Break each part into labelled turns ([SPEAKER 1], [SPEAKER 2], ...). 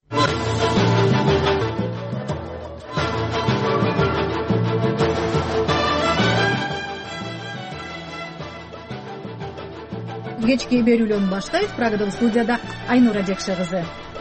[SPEAKER 1] Кечки берүүлөрүн баштайт. Прагадагы студияда Айнура Жекше кызы.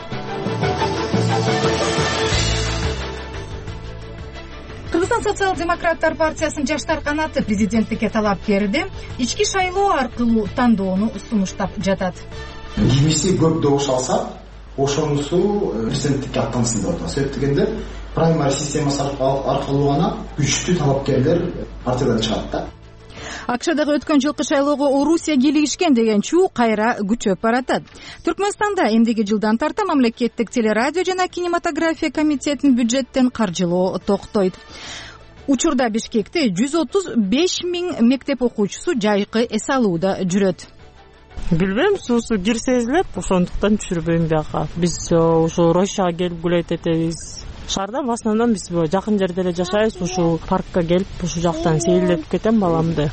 [SPEAKER 1] Кыргызстан социал-демократтар партиясынын жаштар канаты президенттикке талап берди. Ички шайлоо аркылуу тандоону сунуштап жатат.
[SPEAKER 2] Кимиси көп добуш алса, ошонусу президенттикке аттансын деп атат. Себеп дегенде праймари системасы аркылуу гана күчтүү талапкерлер партиядан чыгат да.
[SPEAKER 1] АКШдагы өткөн жылкы шайлоого Орусия кийлигишкен деген чуу кайра күчөп баратат. Түркмөнстанда эмдиги жылдан тарта мамлекеттик телерадио жана кинематография комитетинин бюджеттен каржылоо токтойт. Учурда Бишкекте 135 000 мектеп окуучусу жайкы эс алууда жүрөт.
[SPEAKER 3] Билбейм, сусу кир сезилет, ошондуктан түшүрбөйм бияка. Биз ошо Рощага келип гулейт этебиз. Шаарда в основном биз жакын жерде эле жашайбыз. Ушу паркка келип, ушу жактан сейилдеп кетем баламды.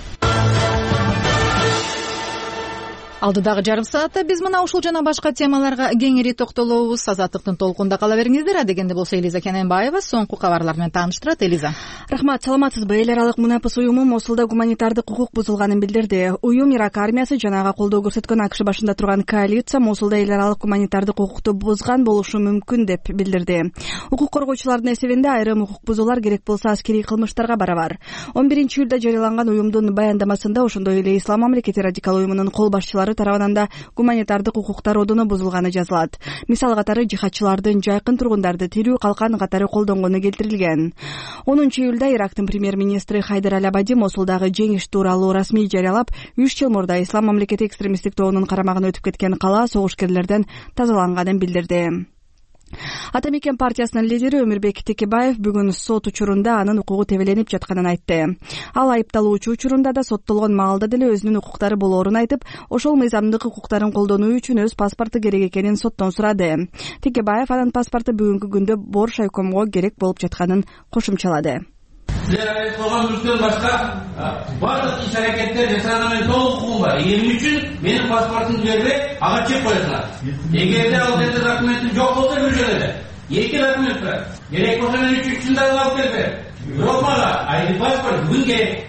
[SPEAKER 1] Алдыдагы жарым саатта биз мына ушул жана башка темаларга кеңири токтолобуз. Азаттыктын толкунда кала бериңиздер. Адегенде болсо Элиза Кененбаева соңку кабарлар менен тааныштырат. Элиза.
[SPEAKER 4] Рахмат, саламатсызбы? Эл аралык мунапыс уюму Мосулда гуманитардык укук бузулганын билдирди. Уюм Ирак армиясы жанага колдоо көрсөткөн АКШ башында турган коалиция Мосулда эл аралык гуманитардык укукту бузган болушу мүмкүн деп билдирди. Укук коргоочулардын эсебинде айрым укук бузуулар керек болсо аскерий кылмыштарга барабар. 11-июлда жарыяланган уюмдун баяндамасында ошондой эле Ислам мамлекети радикал уюмунун кол башчылары тарабынан да гуманитардык укуктар одуну бузулганы жазылат. Мисал катары жихадчылардын жайкын тургундарды тирүү калкан катары колдонгону келтирилген. 10-июлда Ирактын премьер-министри Хайдар Аль-Абади Мосулдагы жеңиш тууралуу расмий жарыялап, 3 жыл мурда Ислам мамлекети экстремисттик тобунун карамагына өтүп кеткен кала согушкерлерден тазаланганын билдирди. Ата мекен партиясынын лидери Өмүрбек Текебаев бүгүн сот учурунда анын укугу тебеленип жатканын айтты. Ал айыпталуучу учурунда да соттолгон маалда деле өзүнүн укуктары болоорун айтып, ошол мыйзамдык укуктарын колдонуу үчүн өз паспорту керек экенин соттон сурады. Текебаев анын паспорту бүгүнкү күндө Борш айкомго керек болуп жатканын кошумчалады.
[SPEAKER 5] Силер кылган бүттөн башка бардык иш аракеттер жасаганын толук укугум бар. Эмне үчүн менин паспортумду бербей ага чек коесуңар? Эгерде ал жерде документим жок болсо бир жерде 2 документ бар. Керек болсо мен үчүнчүсүн да алып келип берем. Бирок мага айди паспорт бүгүн керек.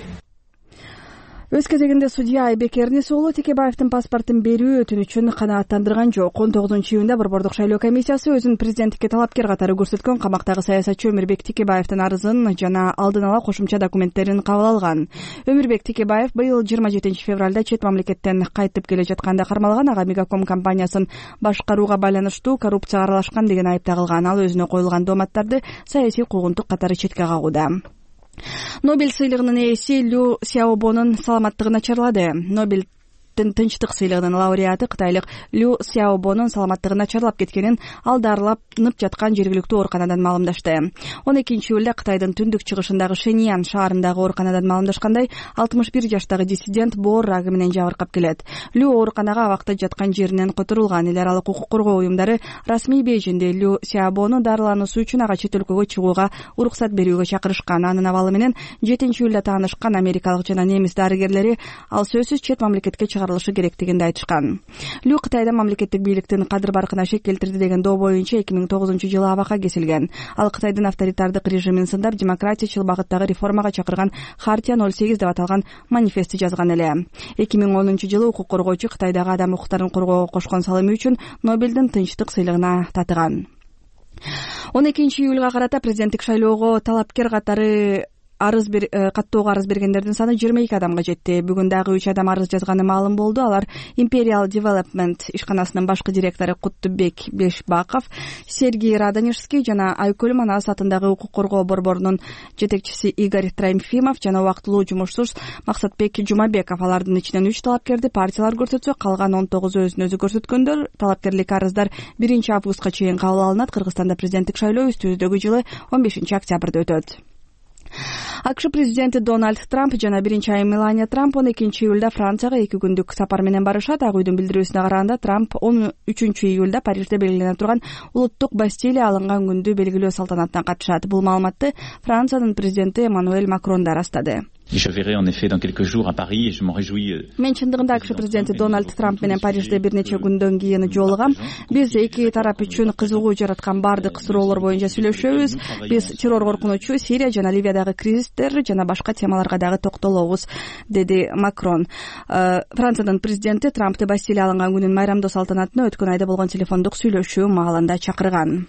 [SPEAKER 4] Өз кезегинде судья Айбек Эрнис уулу Текебаевдин паспортун берүү өтүнүчүн канааттандырган жок. 19-июнда Борбордук шайлоо комиссиясы өзүн президенттикке талапкер катары көрсөткөн камактагы саясатчы Өмүрбек Текебаевдин арызын жана алдын ала кошумча документтерин кабыл алган. Өмүрбек Текебаев быйыл 27 февралда чет мамлекеттен кайтып келе жатканда кармалган. Ага Мегаком компаниясын башкарууга байланыштуу коррупцияга аралашкан деген айып тагылган. Ал өзүнө коюлган дооматтарды саясий куугунтук катары четке кагууда. Нобель сыйлыгынын ээси Лю Сяобонун саламаттыгы начарлады. Нобель тынчтык сыйлыгынын лауреаты кытайлык Лю Сяобонун саламаттыгы начарлап кеткенин ал дарыланып жаткан жергиликтүү ооруканадан маалымдашты. 12-июлда Кытайдын түндүк чыгышындагы Шэньян шаарындагы ооруканадан маалымдашкандай, 61 жаштагы диссидент боор рагы менен жабыркап келет. Лю ооруканага абакта жаткан жеринен которулган. Эл аралык укук коргоо уюмдары расмий Бейжиңде Лю Сяобону дарылануусу үчүн ага чет өлкөгө чыгууга уруксат берүүгө чакырышкан. Анын абалы менен 7-июлда таанышкан америкалык жана немис дарыгерлери ал сөзсүз чет мамлекетке чыгарылышы керектигинди айтышкан. Лю Кытайда мамлекеттик бийликтин кадыр баркына шек келтирди деген доо боюнча 2009-жылы абакка кесилген. Ал Кытайдын авторитардык режимин сындап, демократичил багыттагы реформага чакырган Хартия 08 деп аталган манифестти жазган эле. 2010-жылы укук коргоочу Кытайдагы адам укуктарын коргоого кошкон салымы үчүн Нобелдин тынчтык сыйлыгына татыган. 12-июлга карата президенттик шайлоого талапкер катары каттоого арыз бергендердин саны 22 адамга жетти. Бүгүн дагы 3 адам арыз жазганы маалым болду. Алар Imperial Development ишканасынын башкы директору Куттубек Бешбаков, Сергей Радонежский жана Айкөл Манас атындагы укук коргоо борборунун жетекчиси Игорь Трофимов жана убактылуу жумушсуз Максатбек Жумабеков. Алардын ичинен 3 талапкерди партиялар көрсөтсө, калган 19 өзүн өзү көрсөткөндөр. Талапкерлик арыздар 1-августка чейин кабыл алынат. Кыргызстанда президенттик шайлоо үстүбүздөгү жылы 15 октябрда өтөт. АКШ президенти Дональд Трамп жана биринчи айым Мелания Трамп 12-июлда Францияга 2 күндүк сапар менен барышат. Ак үйдүн билдирүүсүнө караганда, Трамп 13-июлда Парижде белгилене турган улуттук Бастилия алынган күндү белгилөө салтанатына катышат. Бул маалыматты Франциянын президенти Эммануэль Макрон да ырастады. Мен чындыгында АКШ президенти Дональд Трамп менен Парижде бир нече күндөн кийин жолугам. Биз эки тарап үчүн кызыгуу жараткан бардык суроолор боюнча сүйлөшөбүз. Биз террор коркунучу, Сирия жана Ливиядагы кризистер жана башка темаларга дагы токтолобуз, деди Макрон. Франциянын президенти Трампты Бастилия алынган күнүн майрамдоо салтанатына өткөн айда болгон телефондук сүйлөшүү маалында чакырган.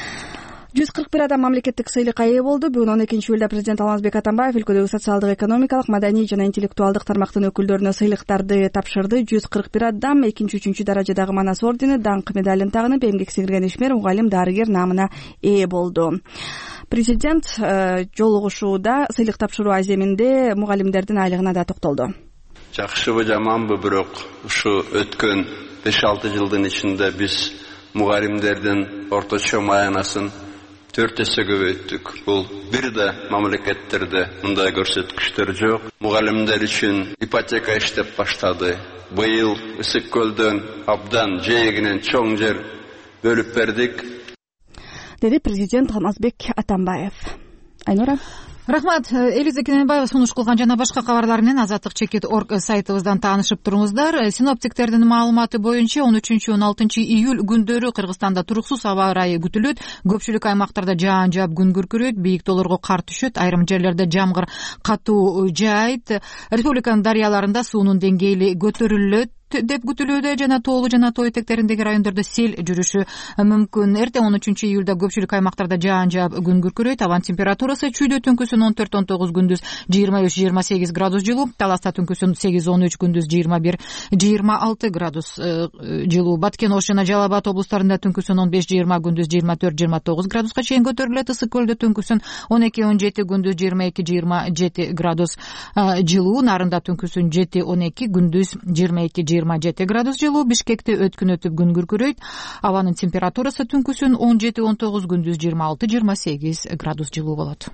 [SPEAKER 4] 141 адам мамлекеттик сыйлыкка ээ болду. Бүгүн 12-июлда президент Алмазбек Атамбаев өлкөдөгү социалдык, экономикалык, маданий жана интеллектуалдык тармактын өкүлдөрүнө сыйлыктарды тапшырды. 141 адам 2-3 даражадагы Манас ордени, даңк медалын тагынып, эмгек сиңирген ишмер, мугалим, дарыгер наамына ээ болду. Президент жолугушууда сыйлык тапшыруу аземинде мугалимдердин айлыгына да токтолду.
[SPEAKER 6] Жакшыбы, жаманбы, бирок ушу өткөн 5-6 жылдын ичинде биз мугалимдердин орточо маянасын 4 эсе көбөйттүк. Бул бир да мамлекеттерде мындай көрсөткүчтөр жок. Мугалимдер үчүн ипотека иштеп баштады. Быйыл Ысык көлдөн абдан жээгинен чоң жер бөлүп бердик,
[SPEAKER 4] деди президент Алмазбек Атамбаев. Айнура.
[SPEAKER 1] Рахмат. Элиза Кененбаева сунуш кылган жана башка кабарлар менен Азаттык.org сайтыбыздан таанышып туруңуздар. Синоптиктердин маалыматы боюнча 13-16 июль күндөрү Кыргызстанда туруксуз аба ырайы күтүлөт. Көпчүлүк аймактарда жаан жаап күн күркүрөйт, бийик тоолорго кар түшөт, айрым жерлерде жамгыр катуу жаайт. Республиканын дарыяларында суунун деңгээли көтөрүлөт деп күтүлүүдө жана тоолуу жана тоо этектериндеги райондордо сел жүрүшү мүмкүн. Эртең 13 июлда көпчүлүк аймактарда жаан жаап күн күркүрөйт. Абан температурасы чүйдө түнкүсүн 14-19, күндүз 23-28 градус жылуу, Таласта түнкүсүн 8-13, күндүз 21-26 градус жылуу. Баткен, Ош жана Жалал Абад облустарында түнкүсүн 15-20, күндүз 24-29 градуска чейин көтөрүлөт. Ысык көлдө түнкүсүн 12-17, күндүз 22-27 градус жылуу. Нарында түнкүсүн 7-12, күндүз 22-27 градус жылуу. Бишкекте өткүн өтүп күн күркүрөйт. Абанын температурасы түнкүсүн 17-19, күндүз 26-28 градус жылуу болот.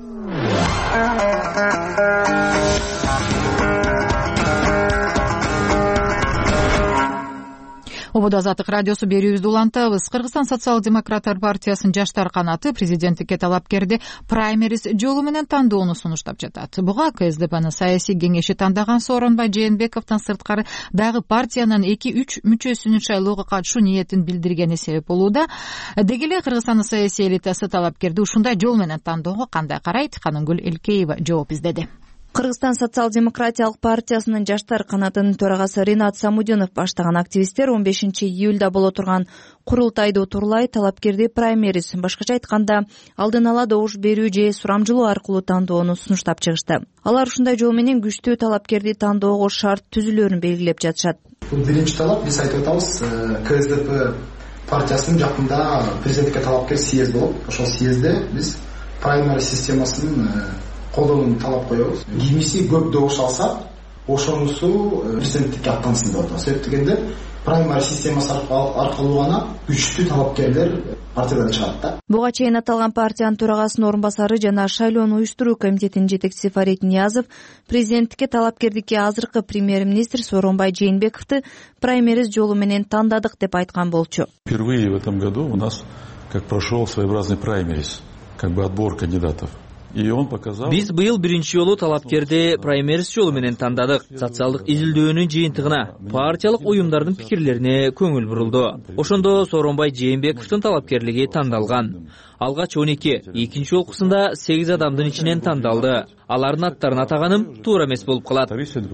[SPEAKER 1] Ободо Азаттык радиосу берүүбүздү улантабыз. Кыргызстан социал-демократтар партиясынын жаштар канаты президенттикке талапкерди праймериз жолу менен тандоону сунуштап жатат. Буга КСДПнын саясий кеңеши тандаган Сооронбай Жээнбековдон сырткары дагы партиянын 2-3 мүчөсүнүн шайлоого катышуу ниетин билдиргени себеп болууда. Деги эле Кыргызстандын саясий элитасы талапкерди ушундай жол менен тандоого кандай карайт? Канынгүл Элкеева жооп издеди.
[SPEAKER 7] Кыргызстан социал-демократиялык партиясынын жаштар канатынын төрагасы Ринат Самудинов баштаган активисттер 15 июлда боло турган курултайды утурлай талапкерди праймериз, башкача айтканда алдын ала добуш берүү же сурамжылоо аркылуу тандоону сунуштап чыгышты. Алар ушундай жол менен күчтүү талапкерди тандоого шарт түзүлөрүн белгилеп жатышат.
[SPEAKER 2] Бул биринчи талап, биз айтып атабыз, КСДП партиясынын жакында президенттикке талапкер съезд болуп, ошол съездде биз праймериз системасын колдонууну талап коебуз. Кимиси көп добуш алса, ошонусу президенттикке аттансын деп атат. Себеп дегенде праймериз системасы аркылуу гана күчтүү талапкерлер партиядан чыгат да.
[SPEAKER 7] Буга чейин аталган партиянын төрагасынын орун басары жана шайлоону уюштуруу комитетинин жетекчиси Фарид Ниязов президенттикке талапкердикке азыркы премьер-министр Сооронбай Жээнбековду праймериз жолу менен тандадык деп айткан болчу.
[SPEAKER 8] Впервые в этом году у нас как прошел своеобразный праймериз, как бы отбор кандидатов.
[SPEAKER 9] Биз быйыл биринчи жолу талапкерди праймериз жолу менен тандадык. Социалдык изилдөөнүн жыйынтыгына, партиялык уюмдардын пикирлерине көңүл бурулду. Ошондо Сооронбай Жээнбековдун талапкерлиги тандалган. Алгач 12, экинчи окуусунда 8 адамдын ичинен тандалды. Алардын аттарын атаганым туура эмес болуп калат.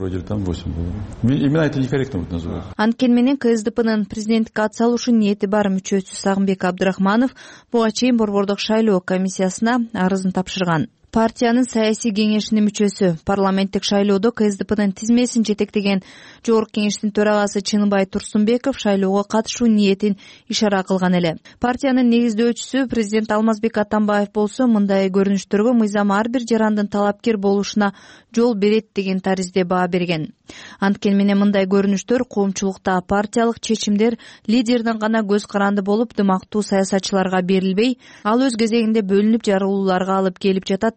[SPEAKER 8] Именно это некорректно будет называть.
[SPEAKER 7] Анткени менен КСДПнын президенттикке атсалуушун ниети бар мүчөсү Сагынбек Абдрахманов буга чейин борбордук шайлоо комиссиясына арызын тапшырган. Партиянын саясий кеңешинин мүчөсү парламенттик шайлоодо КСДПнын тизмесин жетектеген Жогорку кеңештин төрагасы Чыныбай Турсунбеков шайлоого катышуу ниетин ишара кылган эле. Партиянын негиздөөчүсү президент Алмазбек Атамбаев болсо мындай көрүнүштөргө мыйзам ар бир жарандын талапкер болушуна жол берет деген таризде баа берген. Анткени менен мындай көрүнүштөр коомчулукта партиялык чечимдер лидердин гана көз каранды болуп, дымактуу саясатчыларга берилбей, ал өз кезегинде бөлүнүп жарылууларга алып келип жатат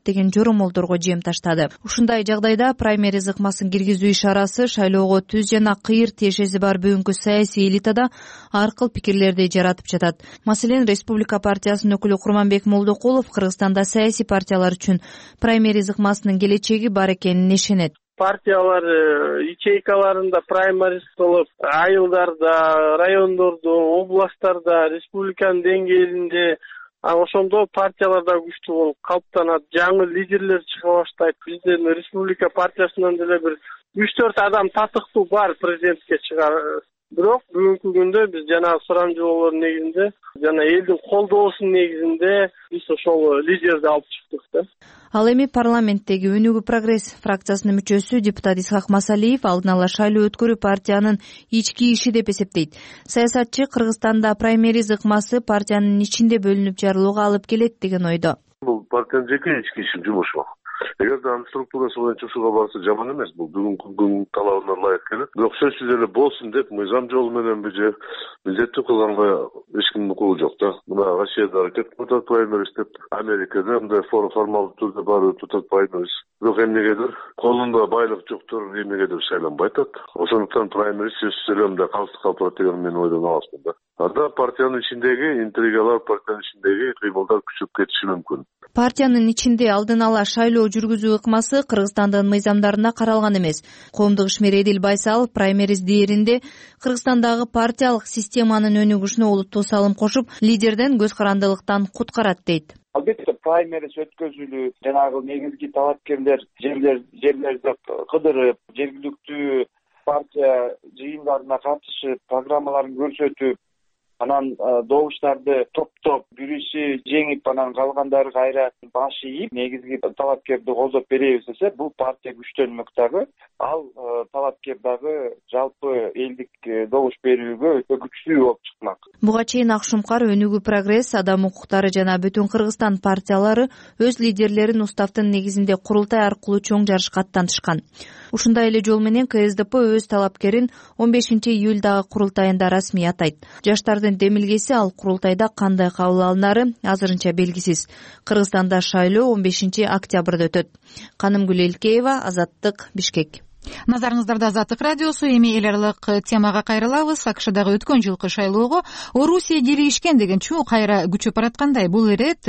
[SPEAKER 7] деген жоромолдорго жем таштады. Ушундай жагдайда праймериз ыкмасын киргизүү ишарасы шайлоого түз жана кыйыр тиешеси бар бүгүнкү саясий элитада ар кыл пикирлерди жаратып жатат. Маселен, Республика партиясынын өкүлү Курманбек Молдокулов Кыргызстанда саясий партиялар үчүн праймериз ыкмасынын келечеги бар экенин ишенет.
[SPEAKER 10] Партиялар ячейкаларында праймериз кылып, айылдарда, райондордо, областтарда, республиканын деңгээлинде ошондо партиялар да күчтүү болуп калыптанат. Жаңы лидерлер чыга баштайт. Биздин республика партиясынан деле бир 3-4 адам татыктуу бар президентке чыгар. Бирок бүгүнкү күндө биз жана сурамжылоолордун негизинде, жана элдин колдоосунун негизинде биз ошол лидерди алып чыктык да.
[SPEAKER 7] Ал эми парламенттеги Өнүгүү прогресс фракциясынын мүчөсү депутат Исхак Масалиев алдын ала шайлоо өткөрүү партиянын ички иши деп эсептейт. Саясатчы Кыргызстанда праймериз ыкмасы партиянын ичинде бөлүнүп жарылууга алып келет деген ойдо.
[SPEAKER 11] Бул партиянын жеке ички иши, жумушу. Эгерде анын структурасы боюнча ушуга барса жаман эмес, бул бүгүнкү күн талабына ылайык келет. Бирок сөзсүз эле болсун деп мыйзам жолу менен же милдеттүү кылганга эч кимдин укугу жок да. Мына Россияда депутат праймериз деп, Америкада мындай формалдуу түрдө барып депутат праймериз. Бирок эмнегедир колунда байлык жоктор эмнегедир шайланбай атат. Ошондуктан праймериз сөзсүз эле мындай калыс калтырат деген мен ойдон аласмын да. Анда партиянын ичиндеги интригалар, партиянын ичиндеги кыймылдар күчөп кетиши мүмкүн.
[SPEAKER 7] Партиянын ичинде алдын ала шайлоо жүргүзүү ыкмасы Кыргызстандын мыйзамдарына каралган эмес. Коомдук ишмер Эдил Байсалов праймериз дээринде Кыргызстандагы партиялык системанын өнүгүшүнө олуттуу салым кошуп, лидерден көз карандылыктан куткарат дейт.
[SPEAKER 12] Албетте праймериз өткөзүлүп, жанагы негизги талапкерлер жерлерди кыдырып, жергиликтүү партия жыйындарына катышып, программаларын көрсөтүп, анан добуштарды топтоп, бирisi жеңип, анан калгандары кайра баш ийип, негизги талапкерди колдоп беребиз десе, бул партия күчтөнмөк дагы, ал талапкер дагы жалпы элдик добуш берүүгө өтө күчтүү болуп чыкмак.
[SPEAKER 7] Буга чейин Акшумкар, Өнүгүү прогресс, Адам укуктары жана Бүтүн Кыргызстан партиялары өз лидерлерин уставдын негизинде курултай аркылуу чоң жарышка аттанышкан. Ушундай эле жол менен КСДП өз талапкерин 15-июлдагы курултайында расмий атайт. Жаштардын демилгеси ал курултайда кандай кабыл алынары азырынча белгисиз. Кыргызстанда шайлоо 15-октябрда өтөт. Канымгүл Элкеева, Азаттык, Бишкек.
[SPEAKER 1] Назарыңыздарда Азаттык радиосу. Эми эл аралык темага кайрылабыз. АКШдагы өткөн жылкы шайлоого Орусия келишкен деген чуу кайра күчөп бараткандай. Бул ирет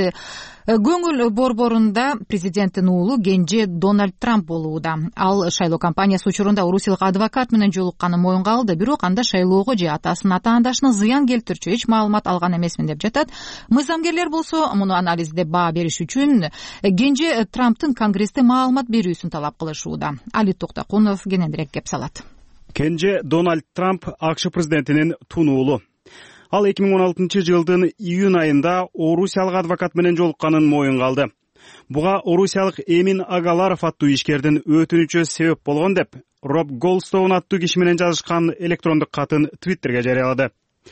[SPEAKER 1] көңүл борборунда президенттин уулу кенже Дональд Трамп болууда. Ал шайлоо кампаниясы учурунда орусиялык адвокат менен жолукканын моюнга алды, бирок анда шайлоого же атасынын ата-андашына зыян келтирчү эч маалымат алган эмесмин деп жатат. Мыйзамгерлер болсо муну анализдеп баа бериш үчүн кенже Трамптын Конгрессте маалымат берүүсүн талап кылышууда. Али Токтакунов кененирээк кеп салат.
[SPEAKER 13] Кенже Дональд Трамп АКШ президентинин тун уулу. Ал 2016-жылдын июнь айында орусиялык адвокат менен жолукканын моюнга алды. Буга орусиялык Эмин Агаларов аттуу ишкердин өтүнүчү себеп болгон деп Роб Голдстоун аттуу киши менен жазышкан электрондук катын Твиттерге жарыялады.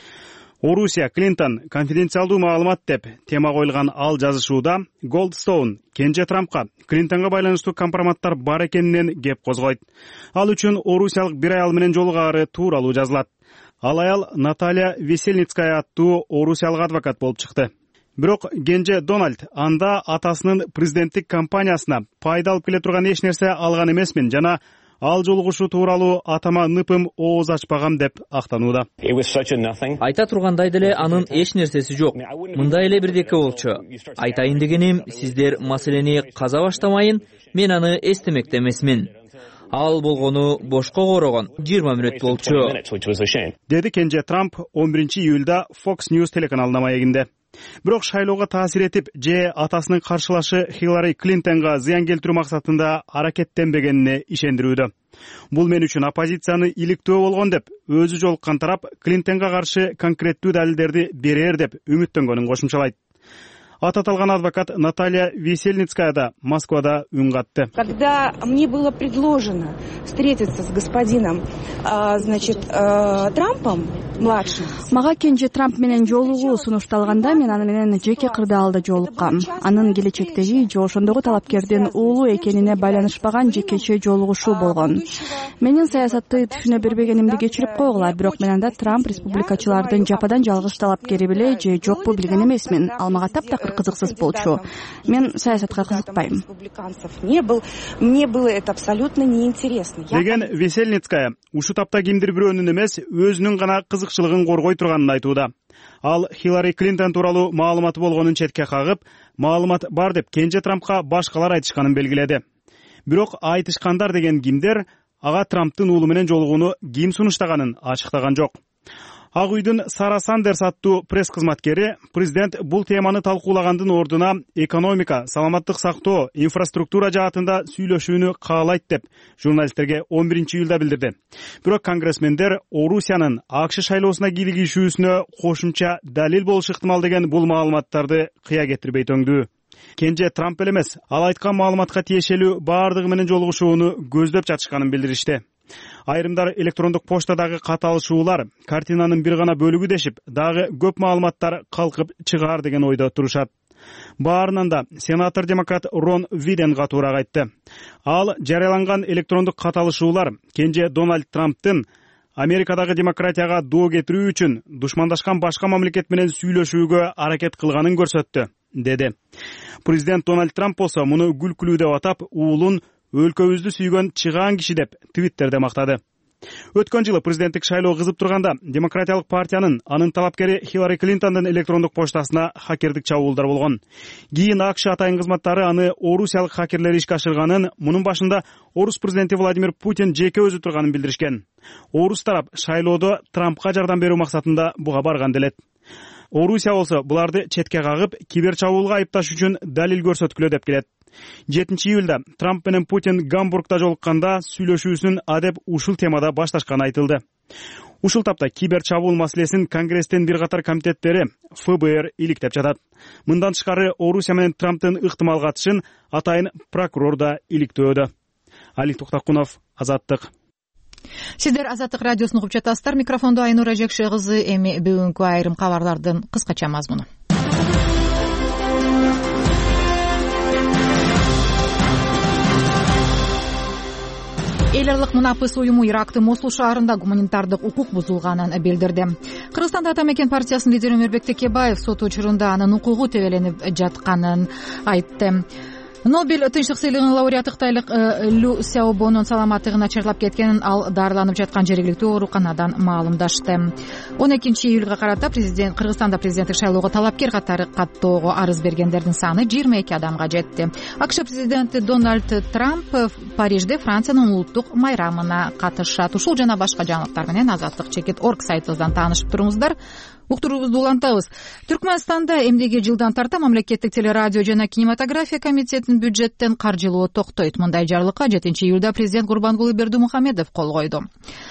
[SPEAKER 13] Орусия Клинтон конфиденциалдуу маалымат деп тема коюлган ал жазышууда Голдстоун кенже Трампка Клинтонго байланыштуу компроматтар бар экенинен кеп козгойт. Ал үчүн орусиялык бир аял менен жолугаары тууралуу жазылат. Ал аял Наталья Весельницкая аттуу орусиялык адвокат болуп чыкты. Бирок кенже Дональд анда атасынын президенттик кампаниясына пайда алып келе турган эч нерсе алган эмесмин жана ал жолугушуу тууралуу атама ныпым ооз ачпагам деп актанууда.
[SPEAKER 9] Айта тургандай деле анын эч нерсеси жок. Мындай эле бирдеке болчу. Айтайын дегеним, сиздер маселени каза баштамайын, мен аны эстемекте эмесмин. Ал болгону бошко корогон 20 мүнөт болчу,
[SPEAKER 13] деди кенже Трамп 11-июлда Fox News телеканалына маегинде. Бирок шайлоого таасир этип же атасынын каршылашы Хиллари Клинтонго зыян келтирүү максатында аракеттенбегенине ишендирүүдө. Бул мен үчүн оппозицияны иликтөө болгон деп өзү жолуккан тарап Клинтонго каршы конкреттүү далилдерди берер деп үмүттөнгөнүн кошумчалайт. Ат аталган адвокат Наталья Весельницкая да Москвада үн катты.
[SPEAKER 14] Когда мне было предложено встретиться с господином, Трампом младшим.
[SPEAKER 4] Мага кенже Трамп менен жолугуу сунушталганда мен аны менен жеке кырдаалда жолуккам. Анын келечектеги же ошондогу талапкердин уулу экенине байланышпаган жекече жолугушуу болгон. Менин саясатты түшүнө бербегенимди кечирип койгула, бирок мен анда Трамп республикачылардын жападан жалгыз талапкери беле же жокпу билген эмесмин. Ал мага таптакыр кызыксыз болчу. Мен саясатка кызыкпайм.
[SPEAKER 14] Мне было это абсолютно неинтересно.
[SPEAKER 13] Деген Весельницкая ушу тапта кимдир бирөөнүн эмес, өзүнүн гана кызыкчылыгын коргой турганын айтууда. Ал Хиллари Клинтон тууралуу маалыматы болгонун четке кагып, маалымат бар деп Кенже Трампка башкалар айтышканын белгиледи. Бирок айтышкандар деген кимдер, ага Трамптын уулу менен жолугууну ким сунуштаганын ачыктаган жок. Ак үйдүн Сара Сандерс аттуу пресс-кызматкери президент бул теманы талкуулагандын ордуна экономика, саламаттык сактоо, инфраструктура жаатында сүйлөшүүнү каалайт деп журналисттерге 11-июлда билдирди. Бирок конгрессмендер Орусиянын АКШ шайлоосуна кийлигишүүсүнө кошумча далил болушу ыктымал деген бул маалыматтарды кыя кетирбей төңдүү. Кенже Трамп эле эмес, ал айткан маалыматка тиешелүү баардыгы менен жолугушууну көздөп жатышканын билдиришти. Айрымдар электрондук поштадагы каталышуулар картинанын бир гана бөлүгү дешип, дагы көп маалыматтар калкып чыгаар деген ойдо турушат. Баарынан да сенатор демократ Рон Виден катуураак айтты. Ал жарыяланган электрондук каталышуулар Кенже Дональд Трамптын Америкадагы демократияга доо кетирүү үчүн душмандашкан башка мамлекет менен сүйлөшүүгө аракет кылганын көрсөттү, деди. Президент Дональд Трамп болсо муну күлкүлүү деп атап, уулун өлкөбүздү сүйгөн чыгаан киши деп Твиттерде мактады. Өткөн жылы президенттик шайлоо кызып турганда Демократиялык партиянын анын талапкери Хиллари Клинтондун электрондук поштасына хакердик чабуулдар болгон. Кийин АКШ атайын кызматтары аны орусиялык хакерлер ишке ашырганын, мунун башында орус президенти Владимир Путин жеке өзү турганын билдиришкен. Орус тарап шайлоодо Трампка жардам берүү максатында буга барган делет. Орусия болсо буларды четке кагып, кибер чабуулга айыпташ үчүн далил көрсөткүлө деп келет. 7-июлда Трамп менен Путин Гамбургда жолукканда сүйлөшүүсүн адеп ушул темада башташканы айтылды. Ушул тапта кибер чабуул маселесин Конгресстин бир катар комитеттери ФБР иликтеп жатат. Мындан тышкары Орусия менен Трамптын ыктымал катышын атайын прокурор да иликтөөдө. Алик Токтакунов, Азаттык.
[SPEAKER 1] Сиздер Азаттык радиосун угуп жатасыздар. Микрофондо Айнура Жекше кызы. Эми бүгүнкү айрым кабарлардын кыскача мазмуну. Эл аралык мунапыс уюму Ирактын Мосул шаарында гуманитардык укук бузулганын билдирди. Кыргызстанда Атамекен партиясынын лидери Өмүрбек Текебаев сот учурунда анын укугу тебеленип жатканын айтты. Нобель тынчтык сыйлыгынын лауреаты кытайлык Лю Сяобонун саламаттыгы начарлап кеткенин, ал дарыланып жаткан жергиликтүү ооруканадан маалымдашты. 12-июлга карата Кыргызстанда президенттик шайлоого талапкер катары каттоого арыз бергендердин саны 22 адамга жетти. АКШ президенти Дональд Трамп Парижде Франциянын улуттук майрамына катышат. Ушул жана башка жаңылыктар менен Азаттык.org сайтыбыздан таанышып туруңуздар. Уктуруубузду улантабыз. Түркмөнстанда эмдеги жылдан тарта мамлекеттик телерадио жана кинематография комитетинин бюджеттен каржылоо токтойт. Мындай жарлыкка 7-июлда президент Гурбангулы Бердымухамедов кол койду.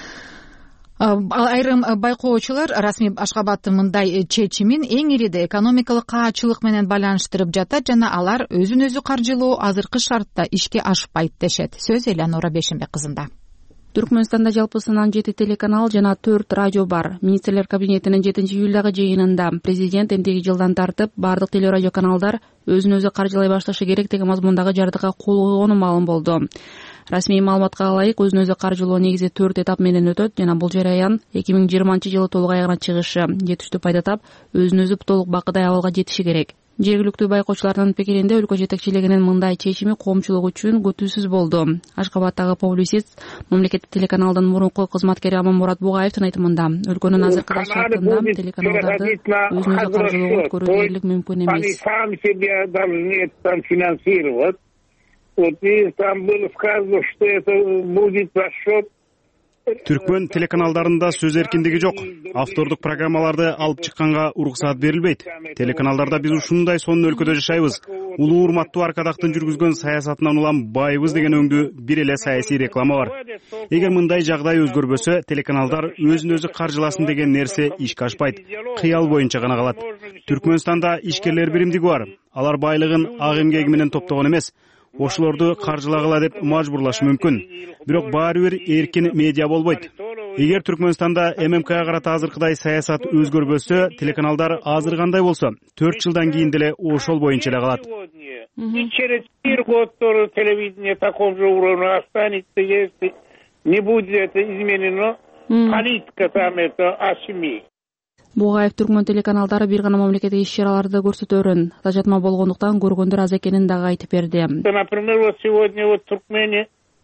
[SPEAKER 1] Айрым байкоочулар расмий Ашгабадтын мындай чечимин эң ириде экономикалык каачылык менен байланыштырып жатат жана алар өзүн өзү каржылоо азыркы шартта ишке ашпайт дешет. Сөз Элеонора Бешенбек кызында.
[SPEAKER 4] Түркмөнстанда жалпысынан 7 телеканал жана 4 радио бар. Министрлер кабинетинин 7-июлдагы жыйынында президент эмдеги жылдан тартып бардык телерадио каналдар өзүн өзү каржылай башташы керек деген мазмундагы жардыга кол койгону маалым болду. Расмий маалыматка ылайык өзүн өзү каржылоо негизи 4 этап менен өтөт жана бул жараян 2020-жылы толук аягына чыгышы, жетиштүү пайда тап, өзүн өзү толук бакыдай абалга жетиши керек. Жергиликтүү байкоочулардын пикиринде өлкө жетекчилигинин мындай чечими коомчулук үчүн күтүүсүз болду. Ашгабадтагы публицист мамлекеттик телеканалдын мурунку кызматкери Аманмурат Бугаевдин айтымында, өлкөнүн азыркы шартында телеканалдарды өзүн өзү каржылоого өткөрүү дээрлик мүмкүн эмес. Они сами себя должны там финансировать. Вот и там было сказано, что это будет за счет.
[SPEAKER 13] Түркмөн телеканалдарында сөз эркиндиги жок. Автордук программаларды алып чыкканга уруксаат берилбейт. Телеканалдарда биз ушундай сонун өлкөдө жашайбыз. Улуу урматтуу Аркадактын жүргүзгөн саясатынан улам байыбыз деген өңдүү бир эле саясий реклама бар. Эгер мындай жагдай өзгөрбөсө, телеканалдар өзүн өзү каржыласын деген нерсе ишке ашпайт. Кыял боюнча гана калат. Түркмөнстанда ишкерлер биримдиги бар. Алар байлыгын ак эмгеги менен топтогон эмес. Ошолорду каржылагыла деп мажбурлашы мүмкүн. Бирок баары бир эркин медиа болбойт. Эгер Түркмөнстанда ММКга карата азыркыдай саясат өзгөрбөсө, телеканалдар азыр кандай болсо, 4 жылдан кийин деле ошол боюнча эле калат.
[SPEAKER 15] И через 4 года тоже телевидение такого же уровня останется, если не будет это изменено. Политика там это о семье.
[SPEAKER 4] Бугаев Түркмөн телеканалдары бир гана мамлекеттик иш-чараларды көрсөтөрүн, тажатма болгондуктан көргөндөр аз экенин дагы айтып берди.
[SPEAKER 15] Например, вот сегодня в Туркмении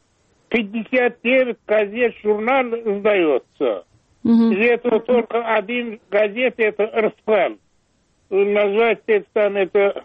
[SPEAKER 15] 59 газет, журнал издается. Из этого только один газет, это РСПЛ. Назвать это,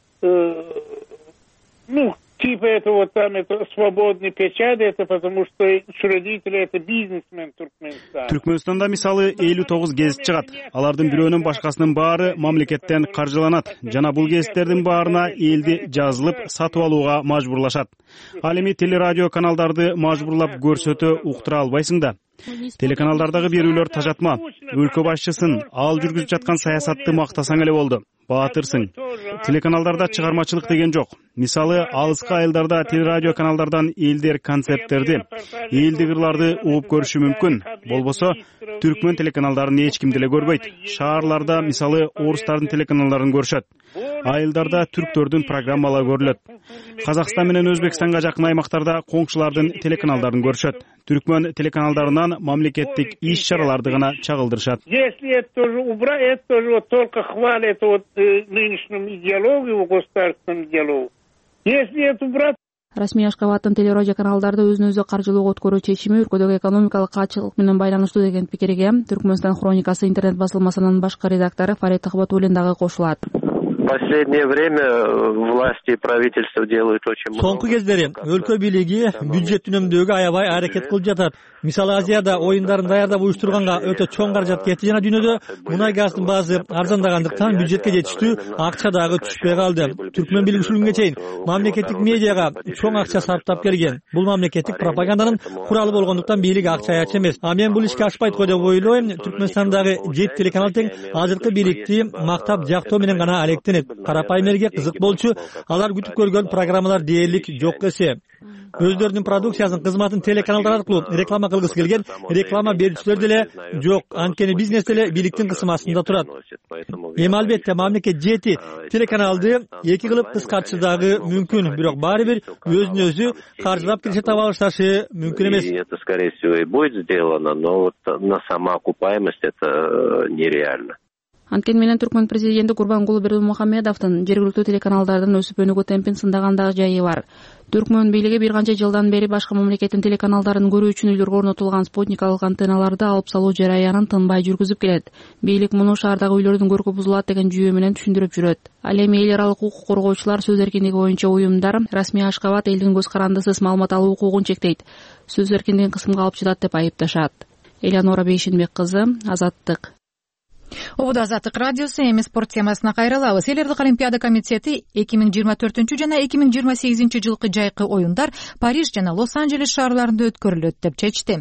[SPEAKER 15] типа это вот там это свободный печать, это потому что учредители это бизнесмен Туркменстана.
[SPEAKER 13] Түркмөнстанда мисалы 59 гезит чыгат. Алардын бирөөнүн башкасынын баары мамлекеттен каржыланат жана бул гезиттердин баарына элди жазылып сатып алууга мажбурлашат. Ал эми телерадио каналдарды мажбурлап көрсөтө уктура албайсың да. Телеканалдардагы берүүлөр тажатма. Өлкө башчысын, ал жүргүзүп жаткан саясатты мактасаң эле болду. Баатырсың. Телеканалдарда чыгармачылык деген жок. Мисалы, алыскы айылдарда телерадио каналдардан элдер концерттерди, элдик ырларды угуп көрүшү мүмкүн. Болбосо, Түркмөн телеканалдарын эч ким деле көрбөйт. Шаарларда, мисалы, орустардын телеканалдарын көрүшөт. Айылдарда түрктөрдүн программалары көрүлөт. Казакстан менен Өзбекстанга жакын аймактарда коңшулардын телеканалдарын көрүшөт. Түркмөн телеканалдарынан мамлекеттик иш-чараларды гана чагылдырышат.
[SPEAKER 15] Если это тоже убрать, это тоже вот только хвалят вот нынешнюю идеологию, государственную идеологию. Если это убрать,
[SPEAKER 4] Расмий Ашкабадтын телерадио каналдарды өзүн өзү каржылоого өткөрүү чечими өлкөдөгү экономикалык качылык менен байланыштуу деген пикирге Түркмөнстан хроникасы интернет басылмасынын башкы редактору Фарид Тахбатуллин дагы кошулат.
[SPEAKER 16] В последнее время власти и правительство делают очень много.
[SPEAKER 17] Соңку кездери өлкө бийлиги бюджет үнөмдөөгө аябай аракет кылып жатат. Мисалы Азияда оюндарын даярдап уюштурганга өтө чоң каражат кетти жана дүйнөдө мунай газдын баасы арзандагандыктан бюджетке жетиштүү акча дагы түшпөй калды. Түркмөн бийлигичилигинге чейин мамлекеттик медиага чоң акча сарптап келген. Бул мамлекеттик пропаганданын куралы болгондуктан бийлик акча аяч эмес. А мен бул ишке ашпайт го деп ойлойм. Түркмөнстандагы 7 телеканал тең азыркы бийликти мактап жактоо менен гана алектенет. Карапайым элге кызык болчу, алар күтүп көргөн программалар дээрлик жок эсе. Өздөрүнүн продукциясын, кызматын телеканалдар аркылуу реклама кылгысы келген реклама берүүчүлөр деле жок. Анткени бизнес деле бийликтин кысмасында турат. Эми албетте мамлекет 7 телеканалды 2 кылып кыскартышы дагы мүмкүн, бирок баары бир өзүн өзү каржылап киреше таба башташы мүмкүн эмес.
[SPEAKER 16] Это скорее всего и будет сделано, но вот на самоокупаемость это нереально.
[SPEAKER 4] Анткени менен Түркмөн президенти Курбангулы Бердимухамедовдун жергиликтүү телеканалдардын өсүп өнүгүү темпин сындаган дагы жайы бар. Түркмөн бийлиги бир канча жылдан бери башка мамлекеттин телеканалдарын көрүү үчүн үйлөргө орнотулган спутникалык антенналарды алып салуу жараянын тынбай жүргүзүп келет. Бийлик муну шаардагы үйлөрдүн көркү бузулат деген жүйө менен түшүндүрүп жүрөт. Ал эми эл аралык укук коргоочулар сөз эркиндиги боюнча уюмдар Расмий Ашкабад элдин көз карандысыз маалымат алуу укугун чектейт, сөз эркиндигин кысымга алып жатат деп айыпташат. Элеонора Бейшенбек кызы, Азаттык.
[SPEAKER 1] Обуда Азаттык радиосу, эми спорт темасына кайрылабыз. Эл Элдик Олимпиада комитети 2024 жана 2028 жылкы жайкы оюндар Париж жана Лос-Анджелес шаарларында өткөрүлөт деп чечти.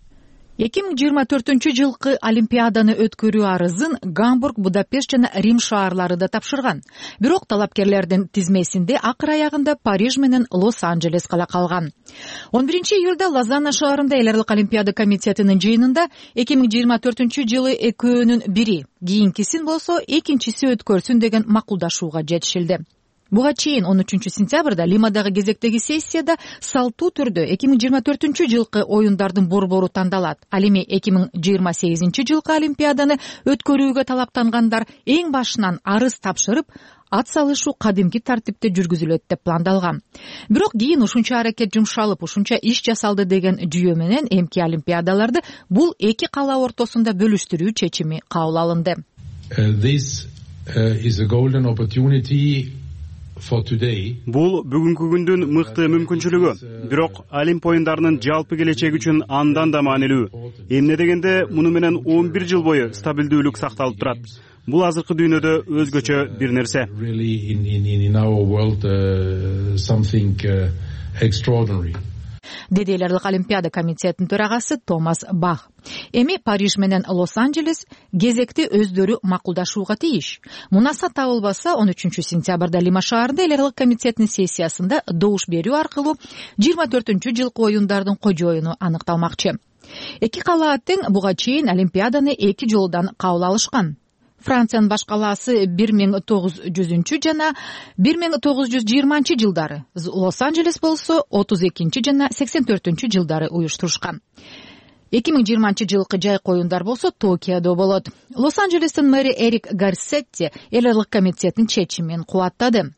[SPEAKER 1] 2024 жылкы Олимпиаданы өткөрүү арызын Гамбург, Будапешт жана Рим шаарлары да тапшырган. Бирок талапкерлердин тизмесинде акыр аягында Париж менен Лос-Анджелес кала калган. 11 июлда Лозанна шаарында Эл Элдик Олимпиада комитетинин жыйынында 2024 жылы экөөнүн бири, кийинкисин болсо экинчиси өткөрсүн деген макулдашууга жетишилди. Буга чейин 13 сентябрда Лимадагы кезектеги сессияда салттуу түрдө 2024 жылкы оюндардын борбору тандалат. Ал эми 2028 жылкы Олимпиаданы өткөрүүгө талаптангандар эң башынан арыз тапшырып, ат салышуу кадимки тартипте жүргүзүлөт деп пландалган. Бирок кийин ушунча аракет жумшалып, ушунча иш жасалды деген жүйө менен эмки Олимпиадаларды бул эки кала ортосунда бөлүштүрүү чечими кабыл алынды.
[SPEAKER 8] This is a golden opportunity.
[SPEAKER 13] Бул бүгүнкү күндүн мыкты мүмкүнчүлүгү. Бирок Олимп оюндарынын жалпы келечеги үчүн андан да маанилүү. Эмне дегенде муну менен 11 жыл бою стабилдүүлүк сакталып турат. Бул азыркы дүйнөдө өзгөчө бир нерсе. Деди Эл Элдик Олимпиада комитетинин төрагасы Томас Бах. Эми Париж менен Лос-Анджелес кезекти өздөрү макулдашууга тийиш. Мунаса табылбаса 13 сентябрда Лима шаарында Эл Элдик комитетинин сессиясында добуш берүү аркылуу 24 жылкы оюндардын кожоюну аныкталмакчы. Эки калаа тең буга чейин Олимпиаданы 2 жолдон кабыл алышкан. Франциянын баш калаасы 1900 жана 1920 жылдары, Лос-Анджелес болсо 32 жана 84 жылдары уюштурушкан.
[SPEAKER 1] 2020-жылкы жайкы оюндар болсо Токиодо болот. Лос-Анджелестин мэри Эрик Гарсетти эл аралык комитетинин чечимин кубаттады.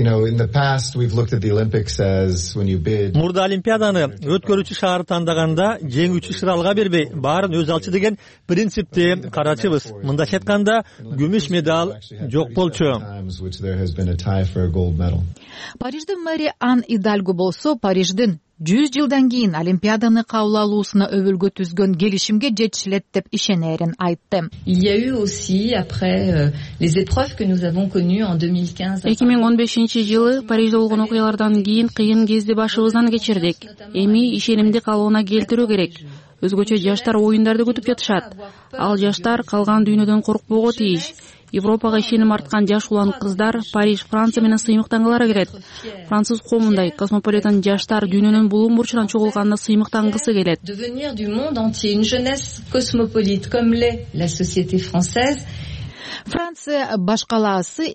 [SPEAKER 17] Мурда Олимпиаданы өткөрүүчү шаары тандаганда жеңүүчү шыралга бербей, баарын өз алчы деген принципти карачыбыз. Мындайча айтканда, күмүш медаль жок болчу.
[SPEAKER 1] Париждин мэри Ан Идальго болсо, Париждин 100 жылдан кийин Олимпиаданы кабыл алуусуна өбөлгө түзгөн келишимге жетишилет деп ишенерин айтты.
[SPEAKER 14] 2015-жылы Парижде болгон окуялардан кийин кыйын кезде башыбыздан кечирдик. Эми ишенимди калыбына келтирүү керек. Өзгөчө жаштар оюндарды күтүп жатышат. Ал жаштар калган дүйнөдөн коркпого тийиш. Европага ишеним арткан жаш улан кыздар Париж, Франция менен сыймыктангылары келет. Француз коомундай космополитен жаштар дүйнөнүн булуун бурчунан чогулганына сыймыктангысы келет.
[SPEAKER 1] Франция башкалаасы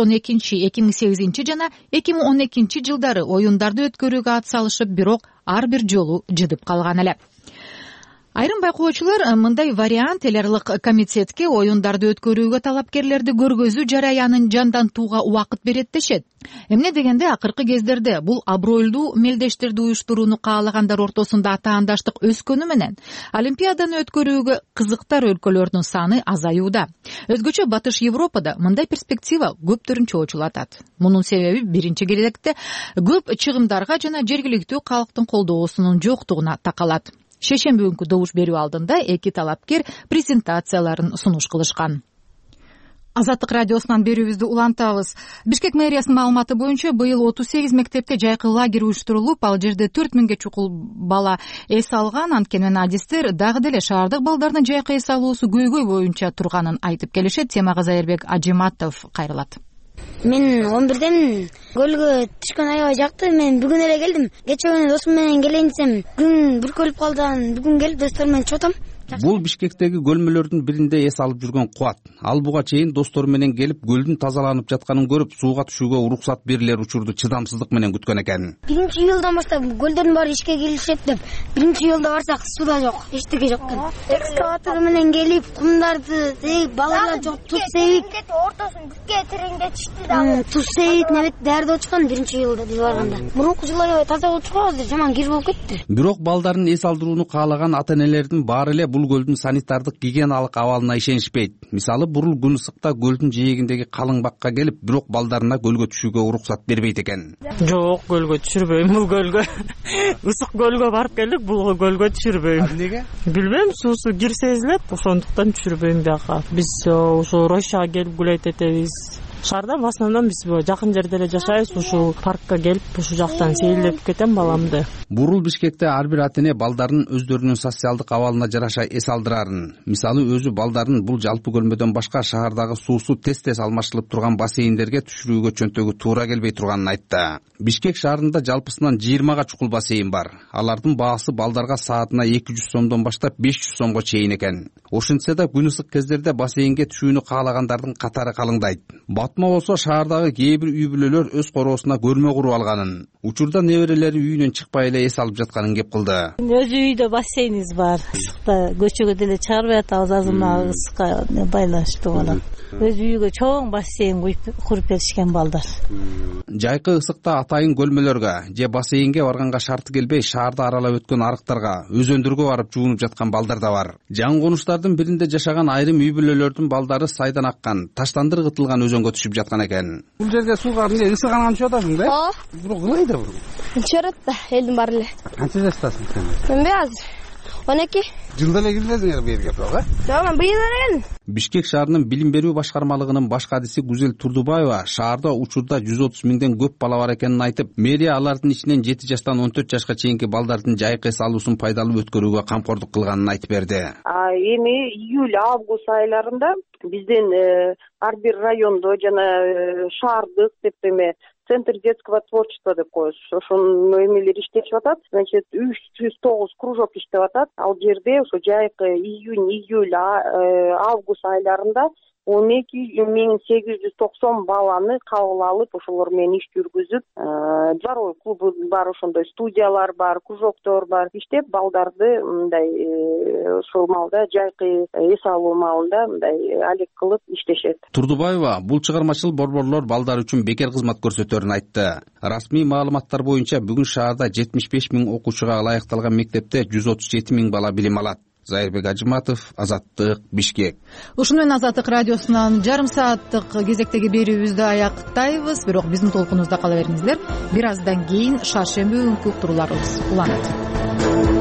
[SPEAKER 1] 92-2008 жана 2012 жылдары оюндарды өткөрүүгө атсалышып, бирок ар бир жолу жыдып калган эле. Айрым байкоочулар мындай вариант эл аралык комитетке оюндарды өткөрүүгө талапкерлерди көргөзүү жараянын жандантууга убакыт берет дешет. Эмне дегенде акыркы кездерде бул абройлуу мелдештерди уюштурууну каалагандар ортосунда атаандаштык өскөнү менен Олимпиаданы өткөрүүгө кызыктар өлкөлөрдүн саны азаюуда. Өзгөчө Батыш Европада мындай перспектива көптөрүн чоочулатат. Мунун себеби биринчи кезекте көп чыгымдарга жана жергиликтүү калктын колдоосунун жоктугуна такалат. Шешемби күнкү добуш берүү алдында эки талапкер презентацияларын сунуш кылышкан. Азаттык радиосунан берүүбүздү улантабыз. Бишкек мэриясынын маалыматы боюнча быйыл 38 мектепте жайкы лагерь уюштурулуп, ал жерде 4000 чукул бала эс алган. Анткени адистер дагы деле шаардык балдардын жайкы эс алуусу көйгөй боюнча турганын айтып келишет. Темага Зайырбек Ажиматов кайрылат.
[SPEAKER 18] Мен 11ден көлгө түшкөн аябай жакты. Мен бүгүн эле келдим. Кечээ күнү досум менен келейин десем, күн бүркөлүп калды. Бүгүн келип достор менен чотом.
[SPEAKER 19] Бул Бишкектеги көлмөлөрдүн биринде эс алып жүргөн Куат. Ал буга чейин достору менен келип көлдүн тазаланып жатканын көрүп, сууга түшүүгө уруксат берилер учурду чыдамсыздык менен күткөн экен.
[SPEAKER 18] 1-июлдан баштап көлдөрдүн баары ишке киришет деп, 1-июлда барсак сууда жок, эчтеке жок экен. Экскаватор менен келип, кумдарды сейип, балалар жок, туз сейип, ортосун бүткө тереңдетишти дагы. Туз сейип, небет даярдап отушкан 1-июлда биз барганда. Мурунку жылы аябай таза болчу, азыр жаман кир болуп кетти.
[SPEAKER 19] Бирок балдарын эс алдырууну каалаган ата-энелердин баары эле бул көлдүн санитардык гигиеналык абалына ишенишпейт. Мисалы, бурул күн ысыкта көлдүн жээгиндеги калың бакка келип, бирок балдарына көлгө түшүүгө уруксат бербейт экен.
[SPEAKER 3] Жок, көлгө түшүрбөйм, бул көлгө. Ысык көлгө барып келдик, бул көлгө түшүрбөйм. Эмнеге? Билбейм, суусу кир сезилет, ошондуктан түшүрбөйм бияка. Биз ошо Рощага келип гулейт этебиз. Шаарда в основном биз жакын жерде эле жашайбыз, ушул паркка келип, ушул жактан сейилдеп кетем баламды.
[SPEAKER 19] Бурул Бишкекте ар бир ата-эне балдарын өздөрүнүн социалдык абалына жараша эс алдырарын. Мисалы, өзү балдарын бул жалпы көлмөдөн башка шаардагы суусу тез-тез алмаштырылып турган бассейндерге түшүрүүгө чөнтөгү туура келбей турганын айтты. Бишкек шаарында жалпысынан 20 чукул бассейн бар. Алардын баасы балдарга саатына 200 сомдон баштап 500 сомго чейин экен. Ошентсе да күн ысык кездерде бассейнге түшүүнү каалагандардын катары калыңдайт. Батма болсо шаардагы кээ бир үй бүлөлөр өз короосуна көрмө куруп алганын. Учурда неберелери үйүнөн чыкпай эле эс алып жатканын кеп кылды.
[SPEAKER 20] Өз үйдө бассейнибиз бар. Ысыкта көчөгө деле чыгарбай атабыз, азырмаа ысыкка байланыштуу болот. Өз үйгө чоң бассейн куруп беришкен балдар.
[SPEAKER 19] Жайкы ысыкта атайын көлмөлөргө же бассейнге барганга шарты келбей, шаарда аралап өткөн арыктарга, өзөндөргө барып жуунуп жаткан балдар да бар. Жаңы конуштардын биринде жашаган айрым үй бүлөлөрдүн балдары сайдан аккан, таштандыр кытылган өзөнгө түшүп жаткан экен.
[SPEAKER 21] Бул жерге сууга ысыганан түшүп атасың да?
[SPEAKER 18] Ооба.
[SPEAKER 21] Бирок ылайда бул.
[SPEAKER 18] Чырат да, элдин баары эле.
[SPEAKER 21] Канча жаштасың сен?
[SPEAKER 18] Мен азыр 12.
[SPEAKER 19] Жылда эле келдиңер бу жерге, тоо?
[SPEAKER 18] Жок, мен быйыл эле келдим.
[SPEAKER 19] Бишкек шаарынын билим берүү башкармалыгынын баш кадиси Гүзел Турдубаева шаарда учурда 130 миңден көп бала бар экенин айтып, мэрия алардын ичинен 7 жаштан 14 жашка чейинки балдардын жайкы эс алуусун пайдалуу өткөрүүгө камкордук кылганын айтып берди.
[SPEAKER 22] Эми июль-август айларында бизден ар бир райондо жана шаардык деп Центр детского творчества деп коебуз. Ошонун эмелери иштешип атат. Значит, 309 кружок иштеп атат. Ал жерде ошо жайкы июнь, июль, август айларында 12.890 баланы кабыл алып ошолор менен иш жүргүзүп, дворовой клубу бар, ошондой студиялар бар, кружоктор бар, иштеп балдарды мындай ошол маалда жайкы эс алуу маалында мындай алек кылып иштешет.
[SPEAKER 19] Турдубаева бул чыгармачыл борборлор балдар үчүн бекер кызмат көрсөтөрүн айтты. Расмий маалыматтар боюнча бүгүн шаарда 75 000 окуучуга ылайыкталган мектепте 137 000 бала билим алат. Зайырбек Ажыматов, Азаттык, Бишкек.
[SPEAKER 1] Ушуну менен Азаттык радиосунан жарым сааттык кезектеги берүүбүздү аяктайбыз, бирок биздин толкунубузда кала бериңиздер. Бир аздан кийин шаршемби күндү уктурууларыбыз уланат.